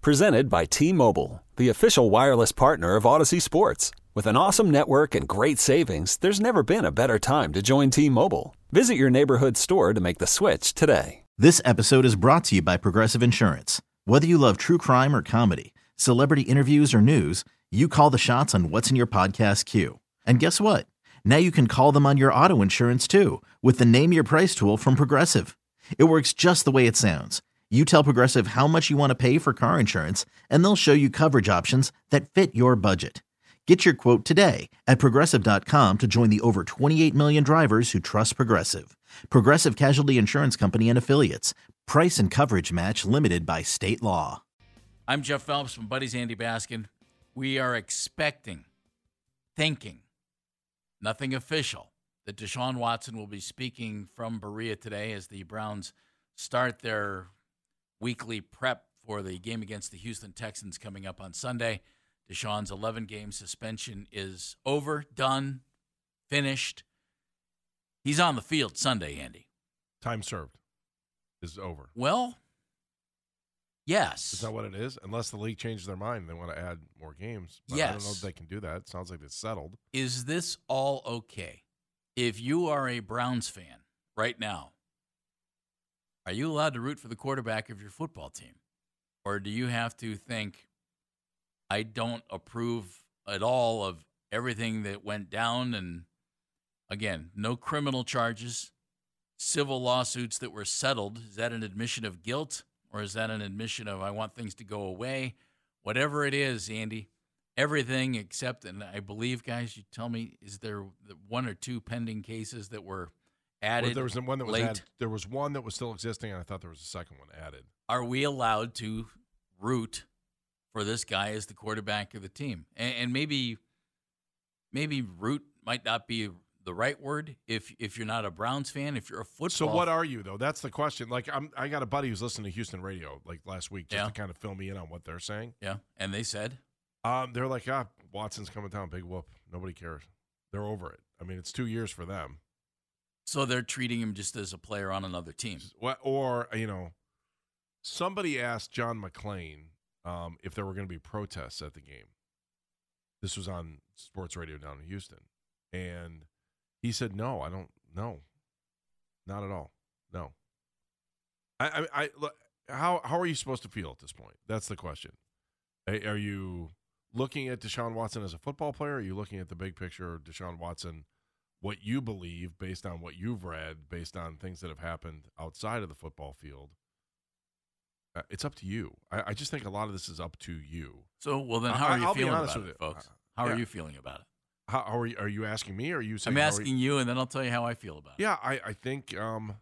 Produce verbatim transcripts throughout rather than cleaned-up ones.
Presented by T-Mobile, the official wireless partner of Odyssey Sports. With an awesome network and great savings, there's never been a better time to join T-Mobile. Visit your neighborhood store to make the switch today. This episode is brought to you by Progressive Insurance. Whether you love true crime or comedy, celebrity interviews or news, you call the shots on what's in your podcast queue. And guess what? Now you can call them on your auto insurance too with the Name Your Price tool from Progressive. It works just the way it sounds. You tell Progressive how much you want to pay for car insurance, and they'll show you coverage options that fit your budget. Get your quote today at Progressive dot com to join the over twenty-eight million drivers who trust Progressive. Progressive Casualty Insurance Company and Affiliates. Price and coverage match limited by state law. I'm Jeff Phelps from Buddy's Andy Baskin. We are expecting, thinking, nothing official, that Deshaun Watson will be speaking from Berea today as the Browns start their weekly prep for the game against the Houston Texans coming up on Sunday. Deshaun's eleven-game suspension is over, done, finished. He's on the field Sunday, Andy. Time served is over. Well, yes. Is that what it is? Unless the league changes their mind and they want to add more games. But yes. I don't know if they can do that. It sounds like it's settled. Is this all okay? If you are a Browns fan right now, are you allowed to root for the quarterback of your football team? Or do you have to think, I don't approve at all of everything that went down? And again, no criminal charges, civil lawsuits that were settled. Is that an admission of guilt? Or is that an admission of I want things to go away? Whatever it is, Andy, everything except, and I believe, guys, you tell me, is there one or two pending cases that were added? Well, there was one that was late? added. There was one that was still existing, and I thought there was a second one added. Are we allowed to root for this guy as the quarterback of the team? And, and maybe, maybe root might not be the right word if if you're not a Browns fan. If you're a football, so what are you though? That's the question. Like I'm, I got a buddy who's listening to Houston radio like last week just Yeah. to kind of fill me in on what they're saying. Yeah, and they said, um, they're like, ah, Watson's coming down, big whoop. Nobody cares. They're over it. I mean, it's two years for them. So they're treating him just as a player on another team. Or, you know, somebody asked John McClain um, if there were going to be protests at the game. This was on sports radio down in Houston. And he said, no, I don't, no, not at all. No. I, I, I look, how, how are you supposed to feel at this point? That's the question. Are you looking at Deshaun Watson as a football player? Or are you looking at the big picture of Deshaun Watson, what you believe based on what you've read, based on things that have happened outside of the football field? Uh, it's up to you. I, I just think a lot of this is up to you. So, well, then how are you I'll feeling be honest about with it, you. folks? How yeah. are you feeling about it? How, how are you? Are you asking me? Or are you saying? I'm how asking you, and then I'll tell you how I feel about it. Yeah, I, I think um,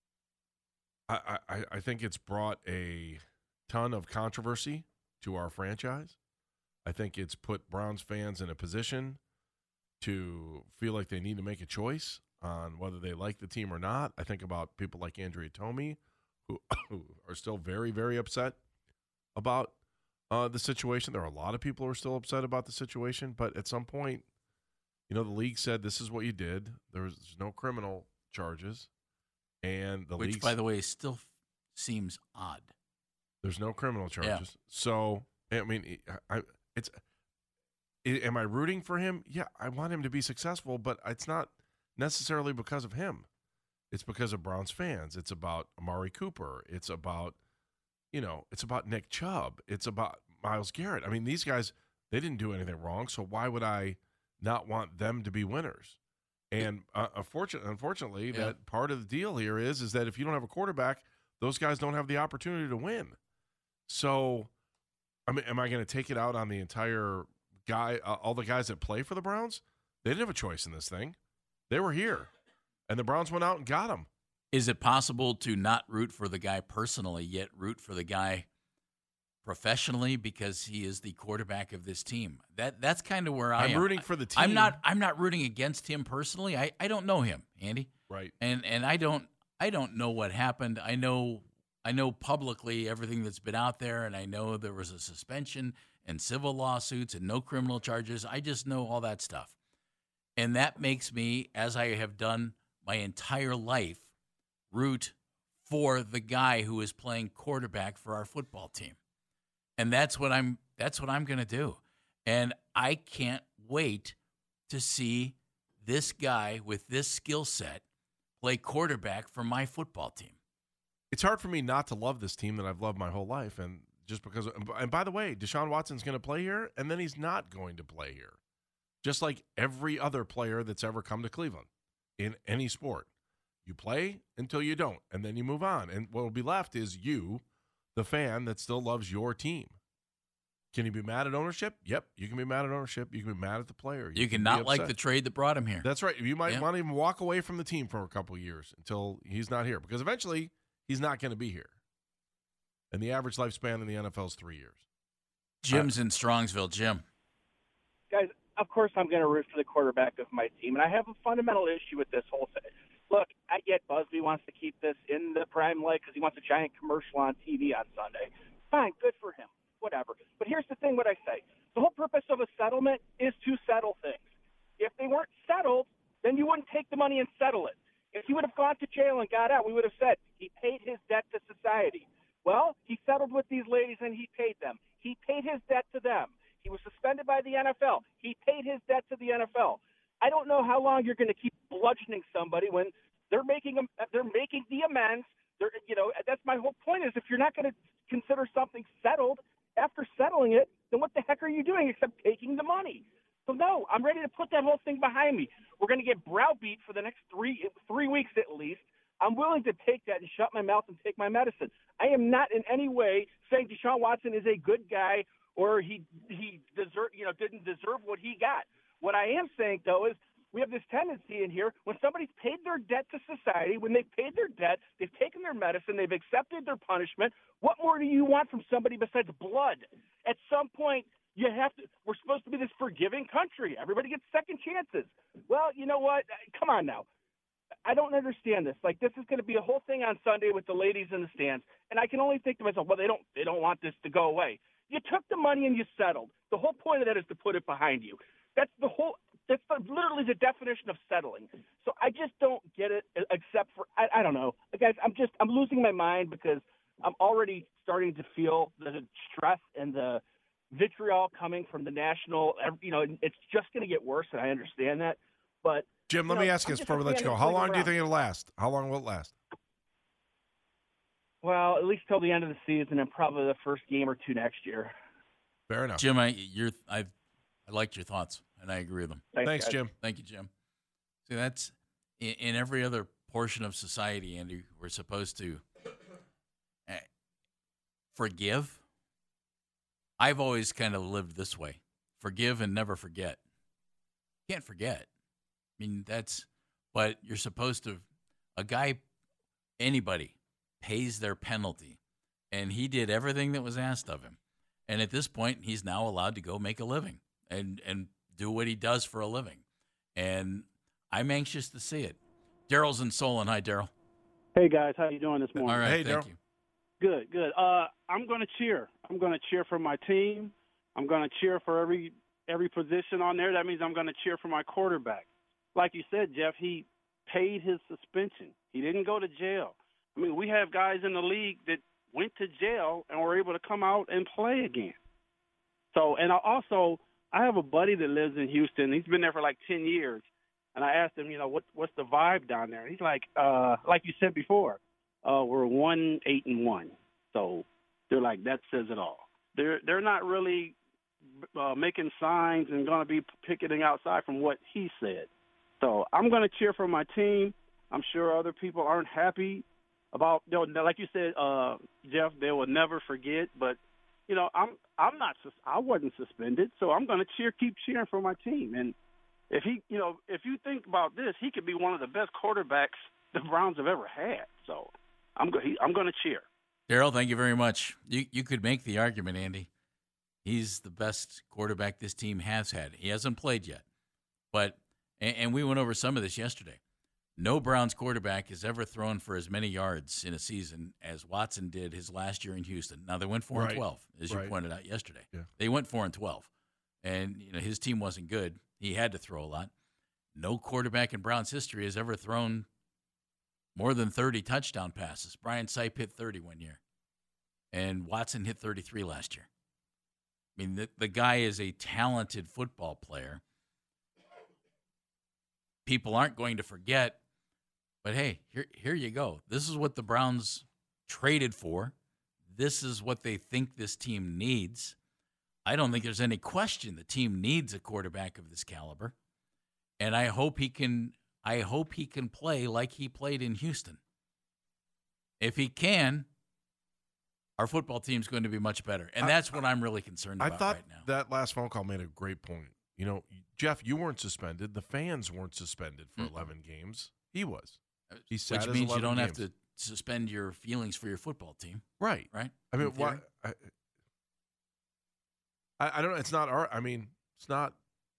I, I I think it's brought a ton of controversy to our franchise. I think it's put Browns fans in a position to feel like they need to make a choice on whether they like the team or not. I think about people like Andrea Tomey, who, who are still very, very upset about uh, the situation. There are a lot of people who are still upset about the situation, but at some point, you know, the league said this is what you did. There's no criminal charges, and the Which, league, by the way, still f- seems odd. there's no criminal charges. Yeah. So, I mean, I, it's. Am I rooting for him? Yeah, I want him to be successful, but it's not necessarily because of him. It's because of Browns fans. It's about Amari Cooper. It's about, you know, it's about Nick Chubb. It's about Myles Garrett. I mean, these guys, they didn't do anything wrong, so why would I not want them to be winners? And uh, unfortunately, unfortunately yeah. that part of the deal here is, is that if you don't have a quarterback, those guys don't have the opportunity to win. So, I mean, am I going to take it out on the entire guy, uh, all the guys that play for the Browns? They didn't have a choice in this thing. They were here, and the Browns went out and got him. Is it possible to not root for the guy personally, yet root for the guy professionally because he is the quarterback of this team? That that's kind of where I I'm am. rooting for the team. I'm not. I'm not rooting against him personally. I, I don't know him, Andy. Right. And and I don't I don't know what happened. I know I know publicly everything that's been out there, and I know there was a suspension and civil lawsuits and no criminal charges. I just know all that stuff. And that makes me, as I have done my entire life, root for the guy who is playing quarterback for our football team. And that's what I'm that's what I'm going to do. And I can't wait to see this guy with this skill set play quarterback for my football team. It's hard for me not to love this team that I've loved my whole life, and just because. And by the way, Deshaun Watson's going to play here, and then he's not going to play here, just like every other player that's ever come to Cleveland in any sport. You play until you don't, and then you move on. And what will be left is you, the fan that still loves your team. Can you be mad at ownership? Yep, you can be mad at ownership. You can be mad at the player. You, you can not like the trade that brought him here. That's right. You might yeah. want to even walk away from the team for a couple of years until he's not here, because eventually he's not going to be here. And the average lifespan in the N F L is three years. Jim's uh, in Strongsville. Jim. Guys, of course I'm going to root for the quarterback of my team, and I have a fundamental issue with this whole thing. Look, I get Busby wants to keep this in the prime light because he wants a giant commercial on T V on Sunday. Fine, good for him. Whatever. But here's the thing, what I say. The whole purpose of a settlement is to settle things. If they weren't settled, then you wouldn't take the money and settle it. If he would have gone to jail and got out, we would have said he paid his debt to society. Well, he settled with these ladies and he paid them. He paid his debt to them. He was suspended by the N F L. He paid his debt to the N F L. I don't know how long you're going to keep bludgeoning somebody when they're making them, they're making the amends. They're, you know, that's my whole point is if you're not going to consider something settled, after settling it, then what the heck are you doing except taking the money? So, no, I'm ready to put that whole thing behind me. We're going to get browbeat for the next three three weeks at least. I'm willing to take that and shut my mouth and take my medicine. I am not in any way saying Deshaun Watson is a good guy or he he deserve, you know, didn't deserve what he got. What I am saying, though, is we have this tendency in here when somebody's paid their debt to society, when they've paid their debt, they've taken their medicine, they've accepted their punishment. What more do you want from somebody besides blood? At some point, you have to. We're supposed to be this forgiving country. Everybody gets second chances. Well, you know what? Come on now. I don't understand this. Like, this is going to be a whole thing on Sunday with the ladies in the stands, and I can only think to myself, well, they don't, they don't want this to go away. You took the money and you settled. The whole point of that is to put it behind you. That's the whole. That's the, literally the definition of settling. So I just don't get it, except for I, I don't know, guys. I'm just I'm losing my mind because I'm already starting to feel the stress and the vitriol coming from the national. You know, it's just going to get worse, and I understand that. But Jim, let you me know, ask you I'm this before we let you go. How long do you think it'll last? How long will it last? Well, at least till the end of the season, and probably the first game or two next year. Fair enough, Jim. I you're I I liked your thoughts, and I agree with them. Thanks, Thanks Jim. Thank you, Jim. See, that's in, in every other portion of society, Andy. We're supposed to uh, forgive. I've always kind of lived this way: forgive and never forget. Can't forget. I mean, that's. But you're supposed to. A guy, anybody, pays their penalty, and he did everything that was asked of him. And at this point, he's now allowed to go make a living and and do what he does for a living. And I'm anxious to see it. Daryl's in Solon. Hi, Daryl. Hey, guys. How you doing this morning? All right, Hey, thank Daryl. you. Good, good. Uh, I'm going to cheer. I'm going to cheer for my team. I'm going to cheer for every every position on there. That means I'm going to cheer for my quarterback. Like you said, Jeff, he paid his suspension. He didn't go to jail. I mean, we have guys in the league that went to jail and were able to come out and play again. So, and I also, I have a buddy that lives in Houston. He's been there for like ten years. And I asked him, you know, what, what's the vibe down there? And he's like, uh, like you said before, uh, we're one, eight, and one. So they're like, that says it all. They're they're not really uh, making signs and going to be picketing outside from what he said. So I'm going to cheer for my team. I'm sure other people aren't happy about, you know, like you said, uh, Jeff, they will never forget. But, you know, I'm I'm not, I wasn't suspended, so I'm going to cheer, keep cheering for my team. And if he, you know, if you think about this, he could be one of the best quarterbacks the Browns have ever had. So I'm go- he, I'm going to cheer. Daryl, thank you very much. You you could make the argument, Andy. He's the best quarterback this team has had. He hasn't played yet, but and, and we went over some of this yesterday. No Browns quarterback has ever thrown for as many yards in a season as Watson did his last year in Houston. Now they went four Right. and twelve, as you Right. pointed out yesterday. Yeah. They went four and twelve, and you know his team wasn't good. He had to throw a lot. No quarterback in Browns history has ever thrown more than thirty touchdown passes. Brian Sipe hit thirty one year, and Watson hit thirty-three last year. I mean, the, the guy is a talented football player. People aren't going to forget, but hey, here, here you go. This is what the Browns traded for. This is what they think this team needs. I don't think there's any question the team needs a quarterback of this caliber. And I hope he can I hope he can play like he played in Houston. If he can, our football team's going to be much better. And that's what I'm really concerned I about thought right now. That last phone call made a great point. You know, Jeff, you weren't suspended. The fans weren't suspended for mm-hmm. eleven games. He was. He sat Which means you don't games. have to suspend your feelings for your football team. Right. Right? I mean, why? I, I, I don't know. It's not our, I mean, it's not.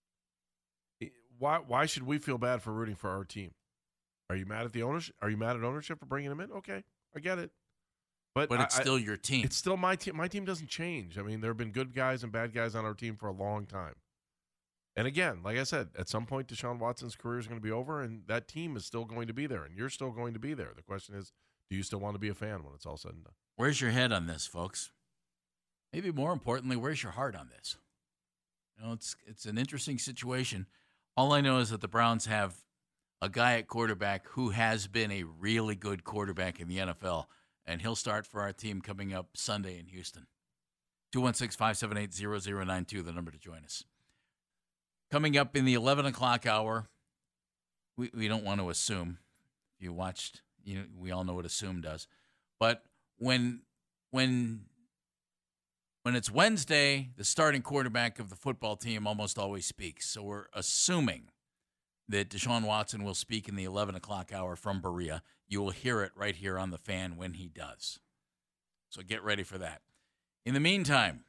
Why, why should we feel bad for rooting for our team? Are you mad at the ownership? Are you mad at ownership for bringing him in? Okay. I get it. But, but it's I, still your team. It's still my team. My team doesn't change. I mean, there have been good guys and bad guys on our team for a long time. And again, like I said, at some point, Deshaun Watson's career is going to be over, and that team is still going to be there, and you're still going to be there. The question is, do you still want to be a fan when it's all said and done? Where's your head on this, folks? Maybe more importantly, where's your heart on this? You know, it's it's an interesting situation. All I know is that the Browns have a guy at quarterback who has been a really good quarterback in the N F L, and he'll start for our team coming up Sunday in Houston. two one six, five seven eight, zero zero nine two, the number to join us. Coming up in the eleven o'clock hour, we, we don't want to assume. If you watched, you know, we all know what assume does. But when when when it's Wednesday, the starting quarterback of the football team almost always speaks. So we're assuming that Deshaun Watson will speak in the eleven o'clock hour from Berea. You will hear it right here on the Fan when he does. So get ready for that. In the meantime,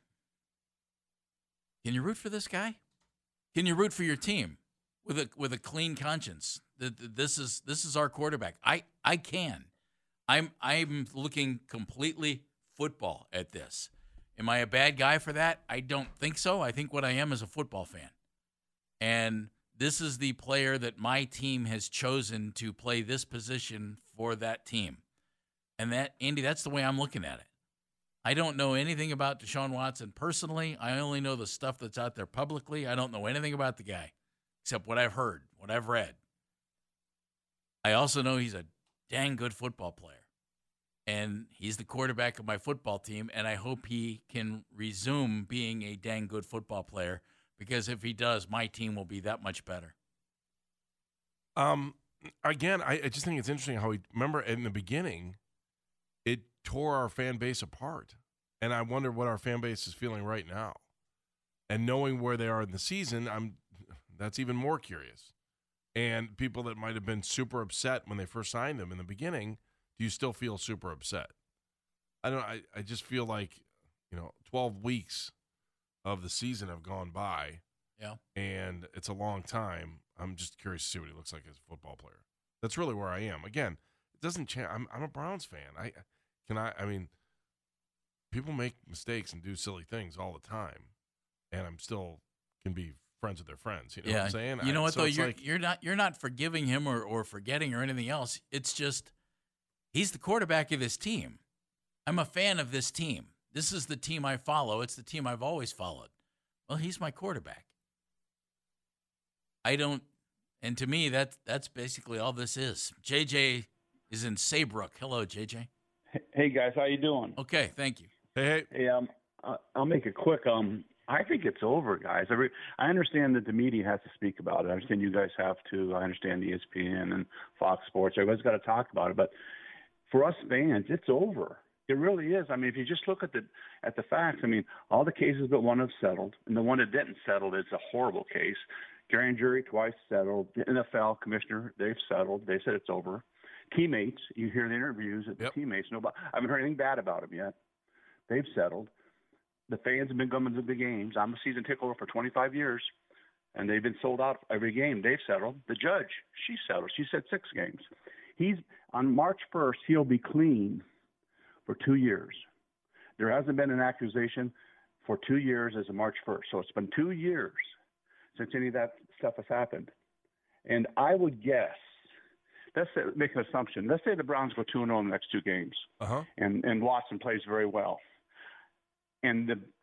can you root for this guy? Can you root for your team with a with a clean conscience? This is this is our quarterback. I, I can. I'm I'm looking completely football at this. Am I a bad guy for that? I don't think so. I think what I am is a football fan. And this is the player that my team has chosen to play this position for that team. And that, Andy, that's the way I'm looking at it. I don't know anything about Deshaun Watson personally. I only know the stuff that's out there publicly. I don't know anything about the guy except what I've heard, what I've read. I also know he's a dang good football player. And he's the quarterback of my football team, and I hope he can resume being a dang good football player, because if he does, my team will be that much better. Um, again, I, I just think it's interesting how we remember in the beginning, it tore our fan base apart. And I wonder what our fan base is feeling right now. And knowing where they are in the season, I'm that's even more curious. And people that might have been super upset when they first signed him in the beginning, do you still feel super upset? I don't I, I just feel like, you know, twelve weeks of the season have gone by. Yeah. And it's a long time. I'm just curious to see what he looks like as a football player. That's really where I am. Again, it doesn't change. I'm I'm a Browns fan. I can I I mean, people make mistakes and do silly things all the time, and I'm still can be friends with their friends. You know yeah. what I'm saying? You know I, what so though? You're like, you're not you're not forgiving him or, or forgetting or anything else. It's just he's the quarterback of this team. I'm a fan of this team. This is the team I follow. It's the team I've always followed. Well, he's my quarterback. I don't, and to me, that that's basically all this is. J J is in Saybrook. Hello, J J. Hey guys, how you doing? Okay, thank you. Hey, hey. Hey, um, I'll make it quick. Um, I think it's over, guys. I, re- I understand that the media has to speak about it. I understand you guys have to. I understand E S P N and Fox Sports. Everybody's got to talk about it. But for us fans, it's over. It really is. I mean, if you just look at the at the facts, I mean, all the cases but one have settled, and the one that didn't settle is a horrible case. Grand jury twice settled. The N F L commissioner, they've settled. They said it's over. Teammates, you hear the interviews of the Yep. teammates. Nobody, I haven't heard anything bad about them yet. They've settled. The fans have been coming to the games. I'm a season ticket holder for twenty-five years, and they've been sold out every game. They've settled. The judge, she settled. She said six games. He's on March first. He'll be clean for two years. There hasn't been an accusation for two years as of March first. So it's been two years since any of that stuff has happened. And I would guess, let's say, make an assumption. Let's say the Browns go two and oh in the next two games, Uh-huh. and, and Watson plays very well. And the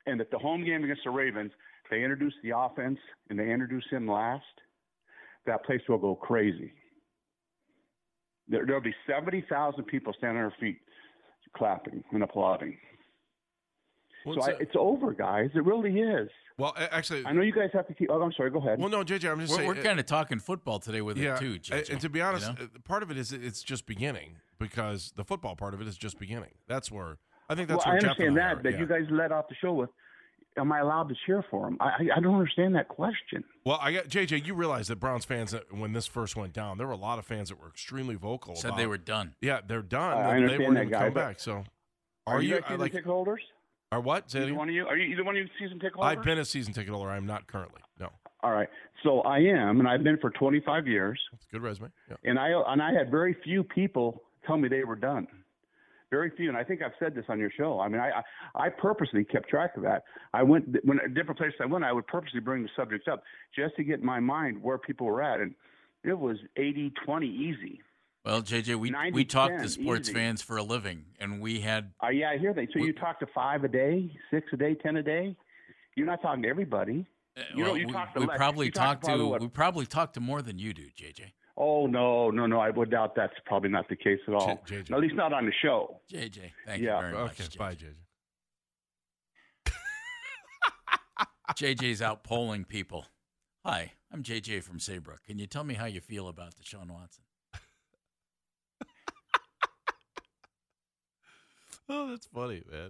and at the home game against the Ravens, they introduce the offense and they introduce him last, that place will go crazy. There, there'll be seventy thousand people standing on their feet clapping and applauding. Well, so I, it's over, guys. It really is. Well, actually, I know you guys have to keep. Oh, I'm sorry. Go ahead. Well, no, J J, I'm just we're, saying we're kind of talking football today with yeah, it too, J J. And to be honest, you know? part of it is it's just beginning because the football part of it is just beginning. That's where I think that's well, where I Jeff understand and I that, are, but yeah. you guys led off the show with, "Am I allowed to cheer for him?" I I don't understand that question. Well, I got J J. You realize that Browns fans, when this first went down, there were a lot of fans that were extremely vocal. Said about, they were done. Yeah, they're done. Uh, I they, understand they weren't that, even guy, coming but back. So, Are, you you guys I season like? ticket holders? Are what? Say it Either again? one of you? Are you either one of you season ticket holders? I've been a season ticket holder. I am not currently. No. All right. So I am, and I've been for twenty-five years. That's a good resume. Yeah. And I and I had very few people tell me they were done. Very few, and I think I've said this on your show. I mean, I I, I purposely kept track of that. I went when at different places I went, I would purposely bring the subjects up just to get in my mind where people were at, and it was eighty twenty easy. Well, J J, we ninety we talk to ten, sports easy. fans for a living, and we had. Uh, yeah, I hear that. So we, you talk to five a day, six a day, ten a day. You're not talking to everybody. You well, know, you we, talk to we less. probably You talk talk to to what? we probably talk to more than you do, J J. Oh no, no, no! I would doubt that's probably not the case at all. J J. At least not on the show. J J, thank Yeah. you very much. Okay. J J. Bye, J J. J J's out polling people. Hi, I'm J J from Saybrook. Can you tell me how you feel about Deshaun Watson? Oh, that's funny, man.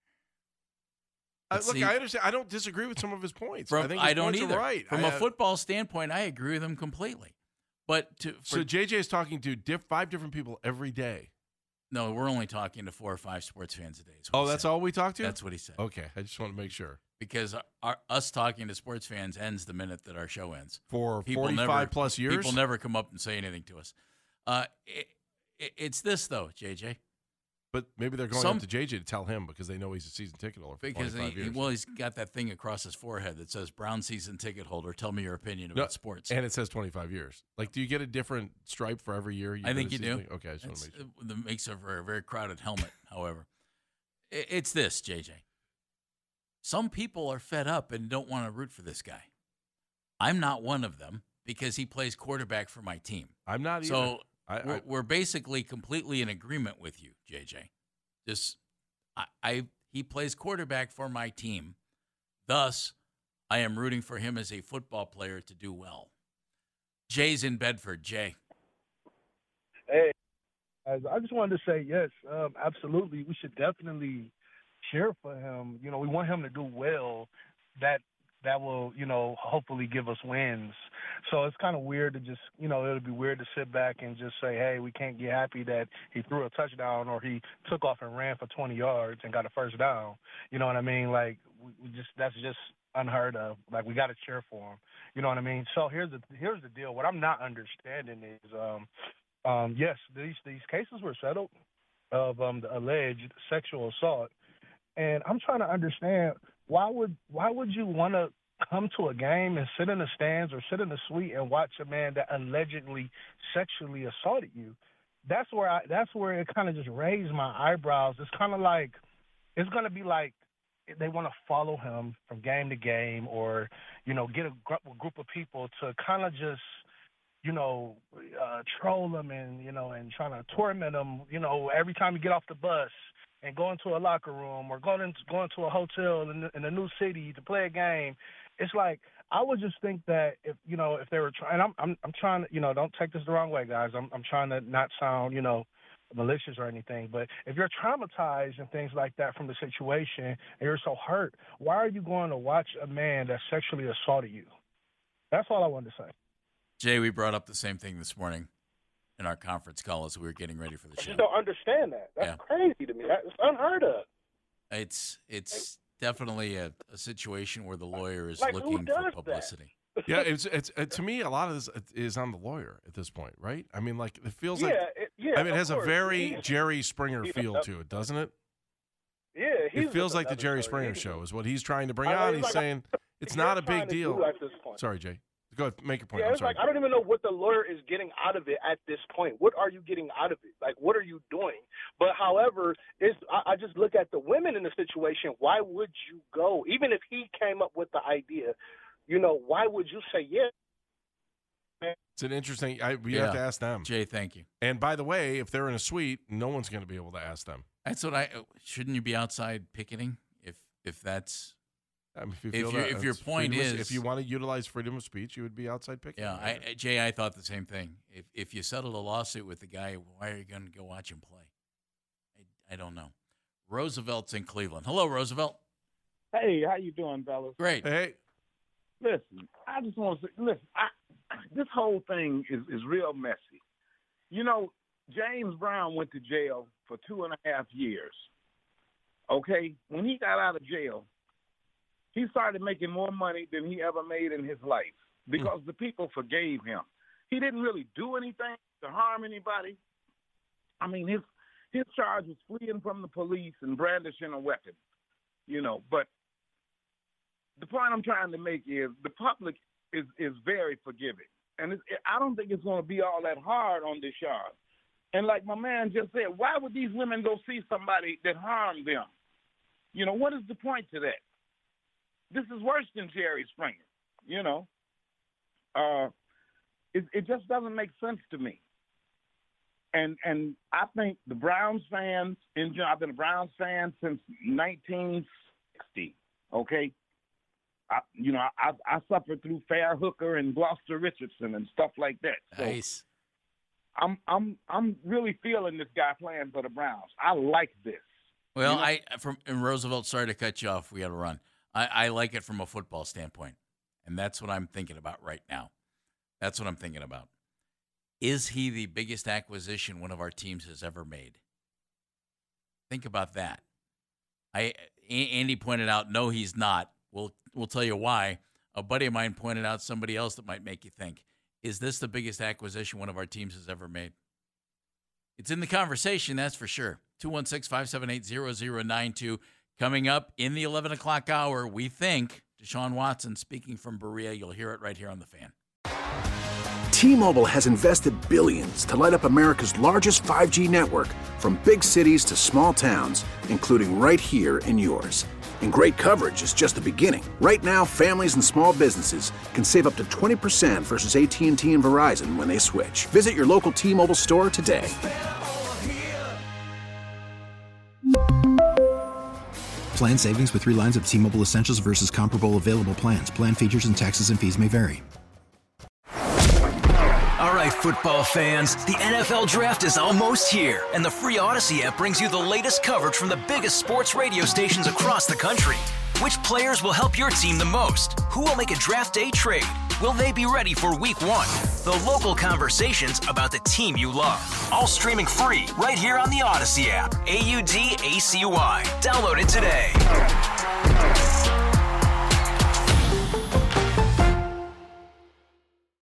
I, But look, see- I understand. I don't disagree with some of his points. From, I think I his don't points either. are right. From I, a football standpoint, I agree with him completely. But to, for, So J J is talking to diff, five different people every day. no, we're only talking to four or five sports fans a day. is what Oh, he that's said. all we talk to? That's what he said. Okay, I just want to make sure. Because our, us talking to sports fans ends the minute that our show ends. For People forty-five never, plus years? People never come up and say anything to us. Uh, it, it, it's this, though, J J. But maybe they're going Some- up to J J to tell him because they know he's a season ticket holder for Because twenty-five he, years. well, he's got that thing across his forehead that says "Brown season ticket holder." Tell me your opinion about No, sports. And it says twenty-five years. Like, do you get a different stripe for every year? I think you been a do. season- Okay, I just want It's, to make sure. uh, that makes a very, very crowded helmet. However, I- it's this, J J. Some people are fed up and don't want to root for this guy. I'm not one of them because he plays quarterback for my team. I'm not either. So I, we're, I, we're basically completely in agreement with you, J J. Just I, I he plays quarterback for my team. Thus, I am rooting for him as a football player to do well. Jay's in Bedford. Jay. Hey, as I just wanted to say, yes, um, absolutely. We should definitely cheer for him. You know, we want him to do well. That that will, you know, hopefully give us wins. So it's kind of weird to just, you know, it'll be weird to sit back and just say, hey, we can't get happy that he threw a touchdown or he took off and ran for twenty yards and got a first down. You know what I mean? Like, we, we just that's just unheard of. Like, we got to cheer for him. You know what I mean? So here's the here's the deal. What I'm not understanding is, um, um, yes, these these cases were settled of um, the alleged sexual assault, and I'm trying to understand why would why would you want to come to a game and sit in the stands or sit in the suite and watch a man that allegedly sexually assaulted you? That's where I that's where it kind of just raised my eyebrows. It's kind of like it's gonna be like they want to follow him from game to game, or you know, get a gr- group of people to kind of just you know, uh, troll him and, you know, and trying to torment him, you know, every time you get off the bus and go into a locker room or go into, go into a hotel in, in a new city to play a game. It's like, I would just think that if, you know, if they were trying, I'm, I'm, I'm trying to, you know, don't take this the wrong way, guys. I'm, I'm trying to not sound, you know, malicious or anything, but if you're traumatized and things like that from the situation and you're so hurt, why are you going to watch a man that sexually assaulted you? That's all I wanted to say. Jay, we brought up the same thing this morning in our conference call as we were getting ready for the I show. just don't understand that. That's Yeah. crazy to me. That's unheard of. It's it's definitely a, a situation where the lawyer is Like, who looking does for that? publicity. yeah, it's it's uh, to me a lot of this is on the lawyer at this point, right? I mean, like it feels Yeah, like it, yeah. I mean, it of has a course. very He's- Jerry Springer he's feel a- to it, doesn't it? Yeah, he's It feels just like the another Jerry story. Springer He- show is what he's trying to bring I mean, out. it's He's like- saying it's you're not a trying big to deal. do at this point. Sorry, Jay. Go ahead, make your point. Yeah, I'm it's sorry. like I don't even know what the lawyer is getting out of it at this point. What are you getting out of it? Like, what are you doing? But however, it's I, I just look at the women in the situation. Why would you go? Even if he came up with the idea, you know, why would you say yes? It's an interesting. I, we Yeah. have to ask them. Jay, thank you. And by the way, if they're in a suite, no one's going to be able to ask them. That's what I shouldn't you be outside picketing if if that's I mean, if you If feel your- that, if your it's point freedom of- is- if you want to utilize freedom of speech, you would be outside picking. yeah. I, I- Jay, I thought the same thing. If if you settled a lawsuit with the guy, why are you going to go watch him play? I, I don't know. Roosevelt's in Cleveland. Hello, Roosevelt. Hey, how you doing, fellas? Great. Hey, Listen, I just want to say, listen, I, this whole thing is, is real messy. You know, James Brown went to jail for two and a half years. Okay? When he got out of jail, he started making more money than he ever made in his life because the people forgave him. He didn't really do anything to harm anybody. I mean, his his charge was fleeing from the police and brandishing a weapon, you know. But the point I'm trying to make is the public is, is very forgiving. And it's, I don't think it's going to be all that hard on this yard. And like my man just said, why would these women go see somebody that harmed them? You know, what is the point to that? This is worse than Jerry Springer, you know. Uh, it, it just doesn't make sense to me. And and I think the Browns fans, in general, I've been a Browns fan since nineteen sixty, okay? I, you know, I, I suffered through Fair Hooker and Gloucester Richardson and stuff like that. So Nice. I'm I'm I'm really feeling this guy playing for the Browns. I like this. Well, You know- I from and Roosevelt. Sorry to cut you off. We got to run. I, I like it from a football standpoint, and that's what I'm thinking about right now. That's what I'm thinking about. Is he the biggest acquisition one of our teams has ever made? Think about that. I A- Andy pointed out, no, he's not. We'll we'll tell you why. A buddy of mine pointed out somebody else that might make you think. Is this the biggest acquisition one of our teams has ever made? It's in the conversation, that's for sure. two one six, five seven eight, zero zero nine two. Coming up in the eleven o'clock hour, we think Deshaun Watson speaking from Berea. You'll hear it right here on The Fan. T-Mobile has invested billions to light up America's largest five G network, from big cities to small towns, including right here in yours. And great coverage is just the beginning. Right now, families and small businesses can save up to twenty percent versus A T and T and Verizon when they switch. Visit your local T-Mobile store today. Plan savings with three lines of T-Mobile Essentials versus comparable available plans. Plan features and taxes and fees may vary. All right, football fans, the N F L Draft is almost here, and the free Odyssey app brings you the latest coverage from the biggest sports radio stations across the country. Which players will help your team the most? Who will make a draft day trade? Will they be ready for week one? The local conversations about the team you love. All streaming free right here on the Odyssey app. A U D A C Y. Download it today.